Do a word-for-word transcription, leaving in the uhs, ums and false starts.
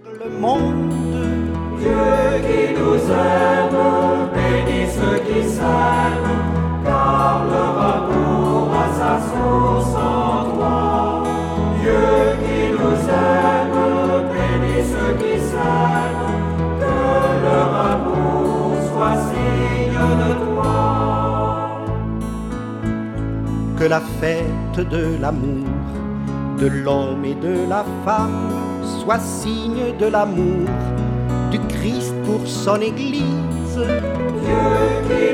Le monde, Dieu qui nous aime, bénit ceux qui s'aiment, car leur amour a sa source en toi. Dieu qui nous aime, bénit ceux qui s'aiment, que leur amour soit signe de toi. que la fête de l'amour de l'homme et de la femme soit signe de l'amour du Christ pour son Église. Dieu qui